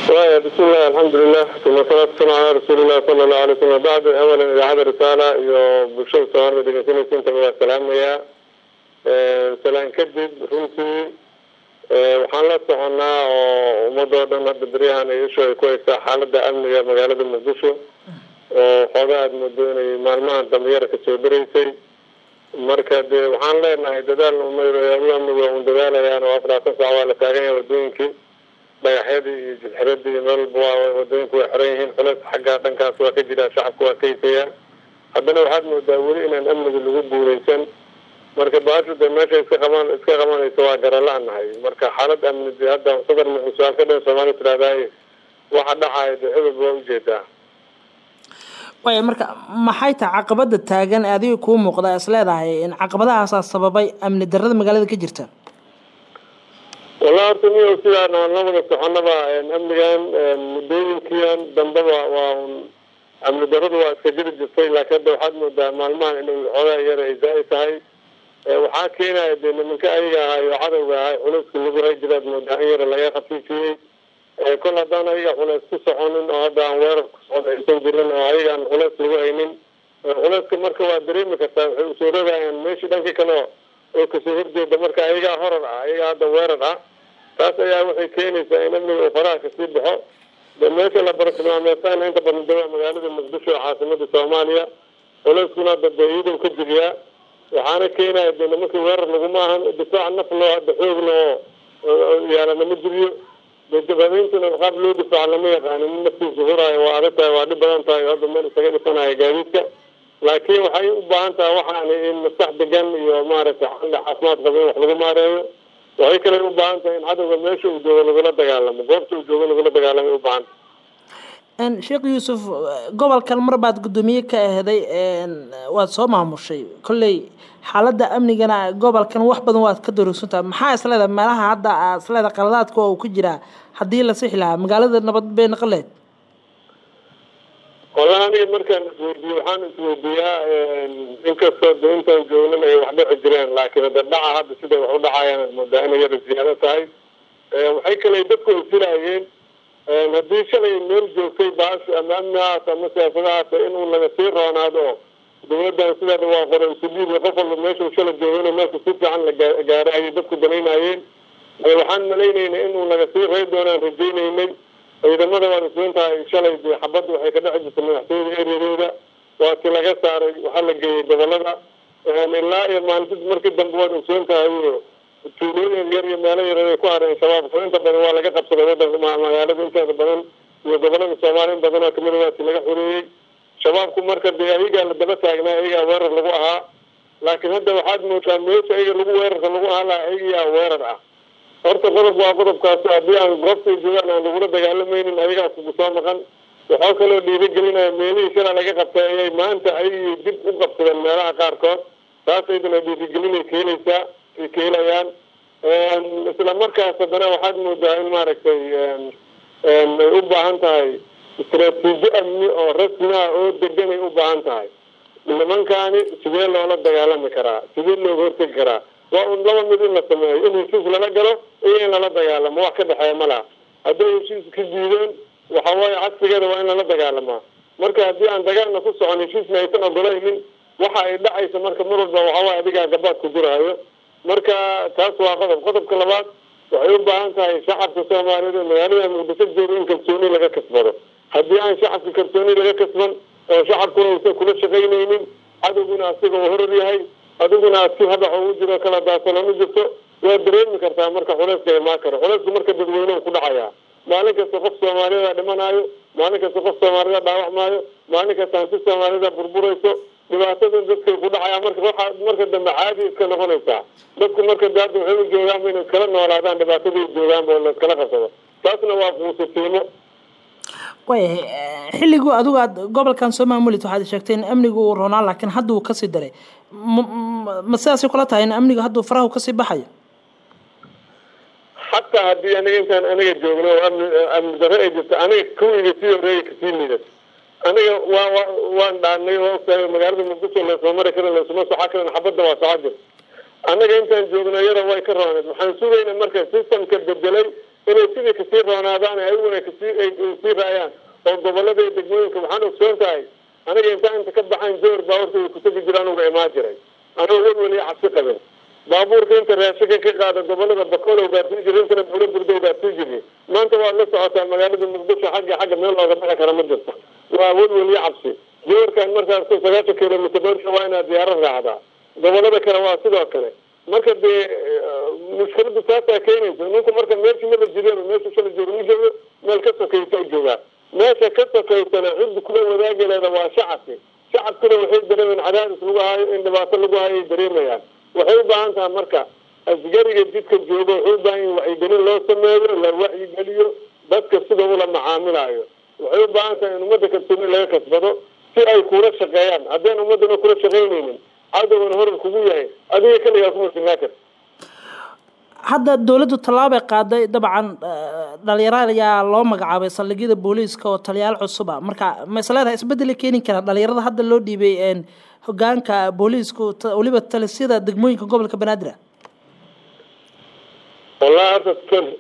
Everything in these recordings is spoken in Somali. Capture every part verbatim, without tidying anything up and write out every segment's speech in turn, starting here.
بسم الله الحمد لله ثم صلاة والسلام على رسول الله صلى الله عليه وسلم. بعد أولا إذا هذا رسالة بشوف سؤال بدي كتير كنت السلام يا سلام كذب رمسي وحنا صعنا وموضوع ده ندري عن إيش كويس حالة أمنية مجال المدرسة وهذا المدن معلومات دميرة كتير مركز وحنا لنا إذا ده الأمور يوم يوم ده يعني وأفراد سواء لكارين ودينك بيحيدي جحردي ملبوا ودينك وحريهن خلاص حاجة دنكاس وكجدا شعبك وكيفية حدنا واحد مدورين أن أمن الوجود وليسن مركب بعض الدمشق كمان كمان يسوى جرلا عن هاي مركب حالة أمن الجهاد صدر من مسؤول كده سمان تلاقي واحد عايد حب بوجهه way marka maxay tahay caqabada taagan adiga ku muuqda isleedahay in caqabadahaas sababay amni darrada magaalada ka jirta والله أرتني وسيلة أنا نقول سبحانه إن أمريكان مدين كيان دندوا وأمن درد وسجل الجسي لكن ده حد مد معلومات إنه هذا يرى إزاي ساي وحكينا إن من كأي يعرض ونفس كل غير جداد مدير لا يخفي فيه كل هذا أنا يجا ونفس كسرون هذا أمور هذا يسوون أيضا ونفس الوعيين ونفس كمركوا دريم كتاب سورة يعني ماشي دنك كانوا وكسور جد مركا أيجا هرر أيجا دوّرنا تاسع يا وحي كيني سائنا من الفراغ كسير بحق بالناس اللي بركنا مثلا أنت بندور مجالات المقدسة عاصمة الصومالية ولا كنا بالبعيد وكجريا وحنا كينا إن ممكن ورر نجمعهم دفاع النفل دحوغنا يعني نمجري بالجبهين تنا قبل دفاع لما يعني من نفس الظهور وعرفتها وعد بدن تاي هذا من سجل سنة جديدة لكن وحي وبعنتها وحنا إن مستحدقاً يمارس عند حسنات غبي وحنا مارس وهي كله وبعنتها إن هذا المشي وجوه الغلط دجالم وقفت وجوه الغلط دجالم وبعنت. إن شيخ يوسف قبل كل مرة بعد قدومية كهذا إن وصومها مشي كل حالة أمني جنا قبل كان واحد بدو وقت كدر سنتا محا سلادة ما لها عدا سلادة قرارات كوا وكجرا حدي لا صح لها مقالة النبض بين قلات. والله أنا مركز وحنا سويديا إنك صد أنت جونا أي واحد أجرين لكن إذا دعا هذا سيدا وحنا عيان المدة يرد زيادة هاي وحي كلا يدخل سلاجين ندي شيء نرجو في باس أمامنا تمسافرات إنه لما يصير هذا دولة سيدا دواقر سبيل وقفل الناس وشل جونا الناس تسيط عن الجارة يدخل بنين عين وحنا ملينا إنه لما يصير هاي دونا رجينا يمين إذا ما دام نسوينها إن شاء الله حبض وحي كده عجز من حسين إيريدا وكلا جسار وحلق دبلنا يعني لا ما نسيت مركز دمبوات نسوينها هو تقولون يري مالا يري كوارن شباب فأنت بدو ولا جت بسرعة بدو ما ما يعرف أنت بدن ودبلنا مسامارين بدنا كملنا تلاقي حوري شبابكم مركز بيجي قال دبست أجمع يجي وير لقوها لكن هذا واحد متميز يجي لقوا وير لقوها لا يجي ويرها horta qodob waa qodobkaas haddii aan goobta joogaan aan lagula dagaalamaynin ayagaa kugu soo maqan waxaa kaloo dhiirigelinaya meelihii shala laga qabtay ayay maanta ay dib u qabsadeen meelaha qaarkood taas aydana dhiirigelinay keenaysaa ay keenayaan isla markaas haddana waxaad moodaa in maaragtay ay u baahan tahay istiraatiijo amni oo rasmi ah oo degan ay u baahan tahay nimankaani sidee loola dagaalami karaa sidee looga hortegi karaa وأن لما مدينة سماء إنه يشوف لنا جرو إيه لنا دجال ما واحد حياة ملا هذا يشوف كجيلين وحواي عكس كده وإن لنا دجال ما مركز هذي عن دجال نفسه عن يشوف ما يتنا ضلعي من واحد لا يسمى مركز مرض وحواي هذيك جبات كجرا هاي مركز تاسوا قطب قطب كلمات وعيوب عن كاي شعب تسمى هذا يعني من بتجدر إن كرتوني لقى كسبره هذي عن شعب كرتوني لقى كسبان شعب كله كل شيء يمين هذا يقول أصيغ وهرري هاي أدوكنا أسكي هذا حوجنا كلا داسنا نجسو ودرين كرتا مركا خلاص كي ما كره خلاص مركا بدوينه كل حياة مالك سقف سوماليا دمنايو مالك سقف سوماليا داوع مايو مالك سانتي سوماليا بربوريسو دبعتهم ذكر كل حياة مركا واحد مركا دم عادي كنا خلاص بس مركا داد وحلو جوام من الكلام ولا دان دبعتهم جوام ولا كلا قصوا تاسنا واقف وسطينه way xilligu adigu aad gobolkan Soomaaliya waxaad sheegteen amnigu uu roonaa laakiin hadda uu ka sii daray ma sidaas kula tahay in amnigu hadda farahu ka sii baxay hatta hadii aniga intaan aniga joogno amni amni darro ay jirto aniga kuwiga sii horeeyay ka sii midad aniga waa waan dhaanay oo magaalada Muqdisho la soo maray kara la soo saxa kara xabadda waa saacadir aniga intaan joogno yara way ka roonad waxaan suugaynaa marka systemka bedelay inay sidii kasii roonaadaan ayaguna kasii ay sii raayaan oo gobolada iyo degmooyinka waxaan ogsoon tahay aniga intaa inta ka baxaan joor baabuurta way kutagi jiraan uga imaan jiray anigoo welwel iyo cabsi qabin baabuurka inta raashinka ka qaada gobolada bakool gaarsiin jiray intana bulo burdo gaarsiin jiray maanta waa la socotaa magaalada muqdisho xagga xagga meel looga dhaca kara ma jirto waa welwel iyo cabsi joorkan markaas sagaashan kilomitir dheer waa inaad diyaaro raacdaa gobolada kale waa sidoo kale marka dee mushkiladu taasaa keenaysa ninku marka meesha maba jireen meesha shala joogo ma joogo meel ka sokaysa u joogaa meesha ka sokaysana cidda kula wadaagaleeda waa shacabki shacabkuna waxay dareemayaan cadaadis lagu hayo in dhibaato lagu hayo ay dareemayaan waxay u baahan tahay marka asgariga jidka joogo waxay u baahan yihin wacyigelin loo sameeyo la wacyigeliyo dadka sida ula macaamilaayo waxay u baahan tahay in ummadda kalsooni laga kasbado si ay kula shaqeeyaan haddeen ummadana kula shaqaynaynin cadowgan horar kugu yahay adiga kaligaa kuma sinaa karta hadda dawladdu tallaabay qaaday dabcan dhalinyaro ayaa loo magacaabay saldhigyada booliiska oo taliyaal cusuba marka ma isleedahay isbedel keeni kara dhalinyarada hadda loo dhiibay hogaanka booliisku waliba talisyada degmooyinka gobolka banaadir wallahi hadda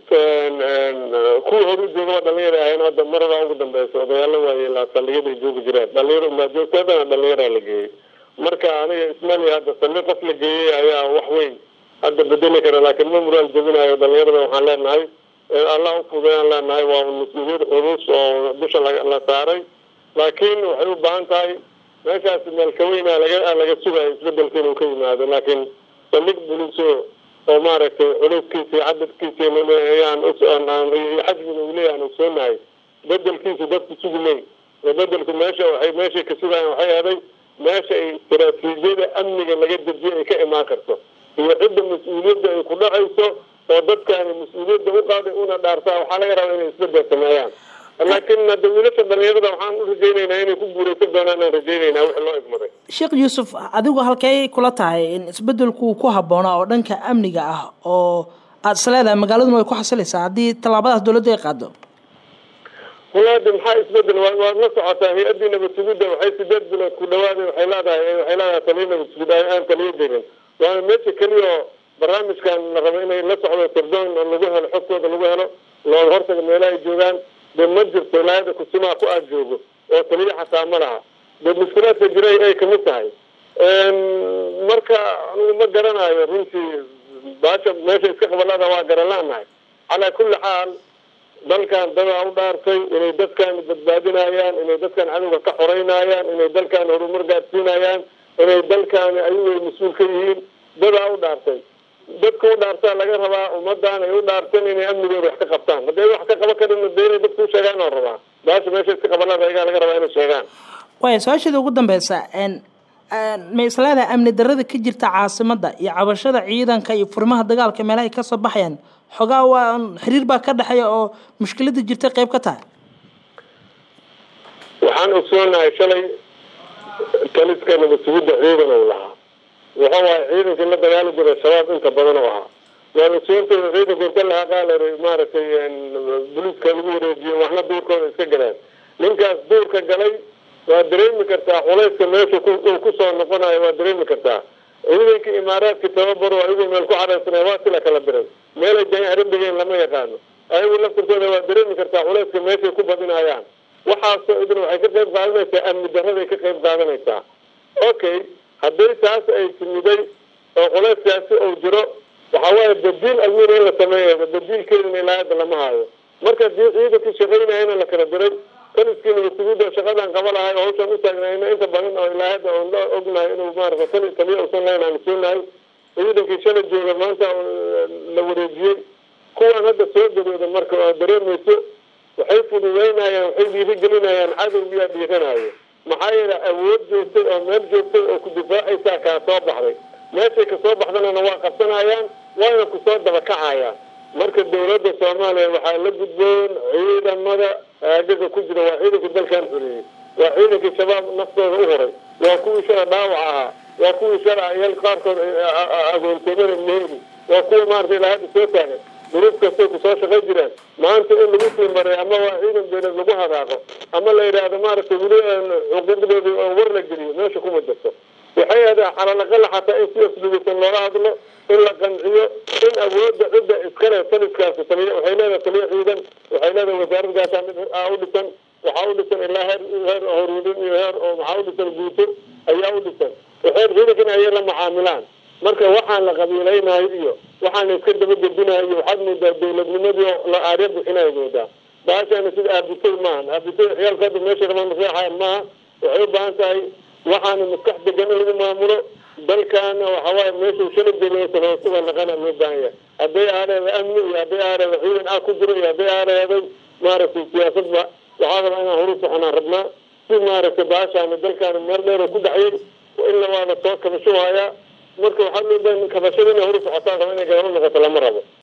kuwa horu jooga dhalinyaro ahayn hadda marada ugu dambeysa odayaalo waaye la saldhigyada joogi jireen dhalinyaro ma joogteedana dhalinyaro la geeyey marka aniga ismali hadda saldhig qof la geeyey ayaa wax weyn hadda bedeli kara laakiin ma muraal jebinayo dhalinyarada waxaan leenahay allah u fudayaan leenahay waa mas-uuliyad culus oo dusha la saaray laakiin waxay u baahan tahay meeshaas meel kaweyna laga laga sugayo isbedelka inuu ka yimaado laakiin saldhig buliso oo maaragtay culuskiisa iyo cadadkiisa ayaan xajmiga uu leeyahay aan ogsoonahay bedelkiisa dadku sugi leyn bedelku meesha waxay meeshay ka sugayaan waxay ahaday meesha ay istaraatiijiyada amniga laga dejiyo ay ka imaan karto iyo cidda mas-uuliyadda ay ku dhacayso oo dadkaani mas-uuliyadda u qaaday una dhaartaa waxaa laga rabaa inay isbedel sameeyaan laakiin hadda wiilasha dhalinyarada waxaan u rajaynaynaa inay ku guuraysan doonaan aan rajaynaynaa wixii loo igmaday sheekh yuusuf adigu halkay kula tahay in isbedelku ku habboonaa oo dhanka amniga ah oo aada isleedahay magaaladuna way ku xasilaysaa haddii tallaabadaas dawladda ay qaado walaadi maxaa isbedel waad la socotaa hay-addii nabadsugidda waxay sideed bilood ku dhawaaday waxay leedahay waxay leedahay taliya nabadsugid aan taliyo jirin waana meesha keliya oo barnaamijkan la rabo inay la socdo sirdoon lagu helo xogtooda lagu helo looga hortaga meelaha ay joogaan dee ma jirto ilaayada kusimaa ku aad joogo oo taliya xataa ma laha dee mushkilaadka jira ay kamid tahay marka anigu ma garanayo runtii baasha meesha iska qabalada waa garan la-nahay calaa kulli xaal dalkan dadaa u dhaartay inay dadkan badbaadinayaan inay dadkan cadowga ka xoreynayaan inay dalkan horumar gaadsiinayaan inay dalkaani ayagu ay mas-uul ka yihiin dadaa u dhaartay dadka u dhaartaa laga rabaa ummadan ay u dhaarteen inay amnigooda wax ka qabtaan hadday wax ka qaban karin de inay dadku u sheegaan oo rabaa baasha meesha iska qabanada ayagaa laga rabaa inay sheegaan waaya su-aasheeda ugu dambeysa ma isleedahay amni darada ka jirta caasimada iyo cabashada ciidanka iyo furimaha dagaalka meelahay kasoo baxayaan xogaa waa xiriir baa ka dhexeeya oo mushkilada jirta qayb ka tahay waxaan ogsoonahay shalay taliska nabadsugidda ciidan uu lahaa waxa waaye ciidankii la dagaali jiray shabaab inta badan oo ahaa waa ogsoonteeda ciidanka inta lahaa qaala maaragtay buliiska lagu wareejiyo waxna duurkooda iska galeen ninkaas duurka galay waa dareemi kartaa culayska meesha uu kusoo noqonayo waa dareemi kartaa ciidankii imaaraadka tababaro ayagoo meel ku caraysana waa sila kala diray meelay jayarin dhigeen lama yaqaano ayagu laftirkooda waa dareemi kartaa culayska meeshay ku badinayaan waxaasoo idin waxay ka qayb qaadanaysaa amni daraday ka qayb qaadanaysaa okay hadday taas ay timiday oo culayskaasi uu jiro waxaa waaye badiil almiina in la sameeyo badiilkeedana ilaa hadda lama hayo marka hadii ciidankii shaqaynayana la kala diray taliskii nabadsugidda shaqadan qaba lahay oo hawshaan u taagnayna inta badan oo ilaa hadda oon la ognahay inuu maarata tali taliya usan lahayn aan soonahay ciidankii shala jooga maanta la wareejiyey kuwaan hadda soo gabooda marka oo dareemayso waxay fududeynayaan waxay dhiirigelinayaan cadowgiyaa dhiiranayo maxaa yeele awood joogtay oo meel joogtay oo ku difaacaysaa kaa soo baxday meeshay kasoo baxdanana waa qabsanayaan waana kusoo dabakacayaan marka dawladda soomaaliya waxaa la gudboon ciidamada aagaga ku jira waa ciidankii dalkan xuriyey waa ciidankii shabaab naftooda u horay waa kuwii shala dhaawac ahaa waa kuwii shala ayaal qaarkood agoontoomada meheli waa kuwa maarata ilaa hadda soo taagan duruuf kastay kusoo shaqay jiraan maanta in lagu sii maray ama waa ciidan beeled lagu hadaaqo ama la yidhaahdo maaragtay weli xuquuqdoodii oo war la geliyo meesha kuma jirto waxay ahayd على الأقل حتى إن في أسلوب السنة هذا إلا قنعية إن أود عدة إسكالة ثالث كاسة ثانية وحينانا ثانية أيضا وحينانا وزارة قاسة أعودة وحاولة إلا هير هير هرودين هير وحاولة البوتر أي أعودة وحير هنا كنا هي لما عاملان مركا وحان لقبيلين هايديو وحان يسكد بدي الدنيا هايديو وحد من الدولة من النبي لا أعرف حين يقودا باش أنا سيد أبيتور مان أبيتور حيال قدر ماشي رمان مسيحة ما وحيب بانتاي وحان مفتح بجنة المامورة بل كان وحواي ماشي وشلب دلوة سنوصوها لغانا المدانية أبي أنا الأمن أبي أنا الحين أكبر أبي أنا هذا مارس السياسة وهذا أنا هروس أنا ربنا في مارس باش أنا بل كان مرمر وكل حين وإلا وانا توقف شو هيا مركب حلو بين كفشلنا هروس حتى كمان يقولون لك تلامر هذا